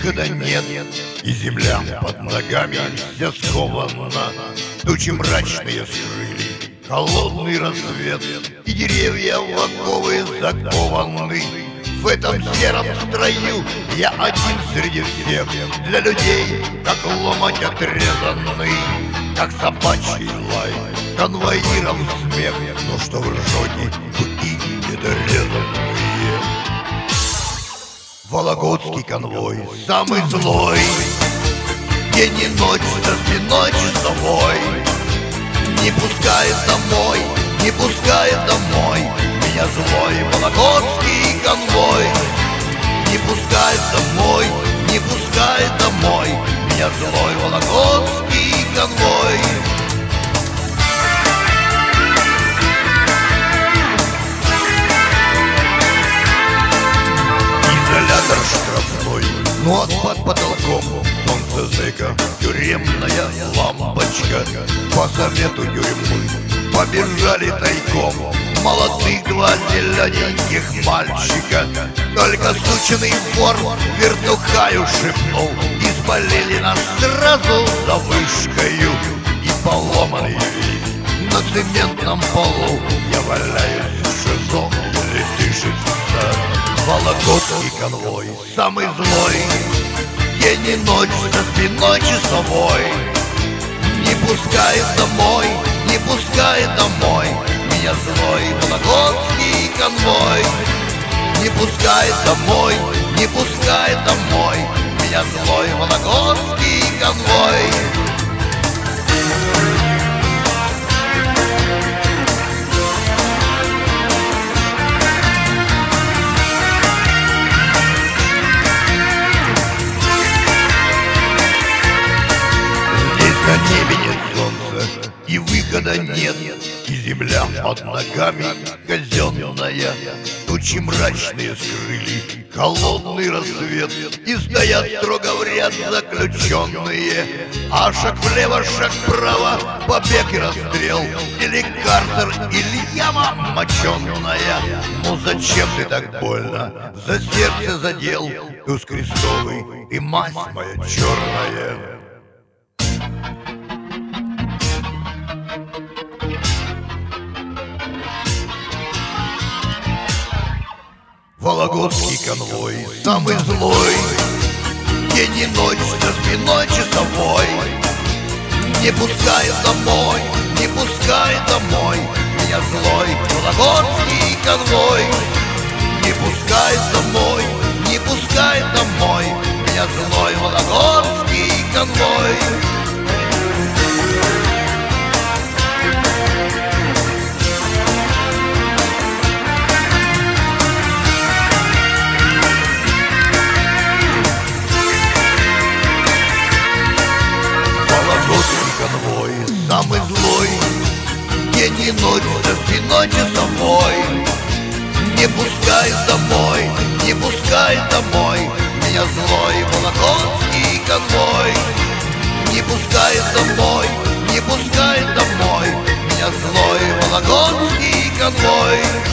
выхода нет, и земля под ногами вся скована. Тучи мрачные скрыли холодный рассвет, и деревья в оковы закованы. В этом сером строю я один среди всех, для людей, как ломоть отрезанный, как собачий лай, конвоиров смех. Ну что вы ржете, вы и недорезанные. Вологодский конвой самый злой, день и ночь за спиной часовой. Не пускает домой, не пускает домой меня злой вологодский конвой. Не пускает домой, не пускает домой меня злой вологодский конвой. Изолятор штрафной, но под потолком солнце зэка, тюремная лампочка. По совету тюрьмы побежали тайком молодых два зелененьких мальчика. Только сученный вор вертухаю шепнул, и спалили нас сразу за вышкою. И поломанный весь на цементном полу я валяюсь в ШИЗО, летышится. Вологодский конвой самый злой, день и ночь за спиной часовой. Не пускает домой, не пускает домой меня злой вологодский конвой. Не пускает домой, не пускает домой меня злой вологодский конвой. На небе нет солнца, и выхода нет, и земля под ногами казенная. Тучи мрачные скрыли холодный рассвет, и стоят строго в ряд заключенные. А шаг влево, шаг вправо, побег и расстрел, или карцер, или яма моченая. Ну зачем ты так больно за сердце задел, туз крестовый и мазь моя черная? Вологодский конвой самый злой, день и ночь за спиной часовой. Не пускает домой, не пускает домой меня злой вологодский конвой. Не пускает домой, не пускает домой меня злой вологодский конвой. Конвой самый злой, день и ночь за спиной часовой. Не пускает домой, не пускает домой меня злой вологодский конвой. Не пускает домой, не пускает домой меня злой вологодский конвой.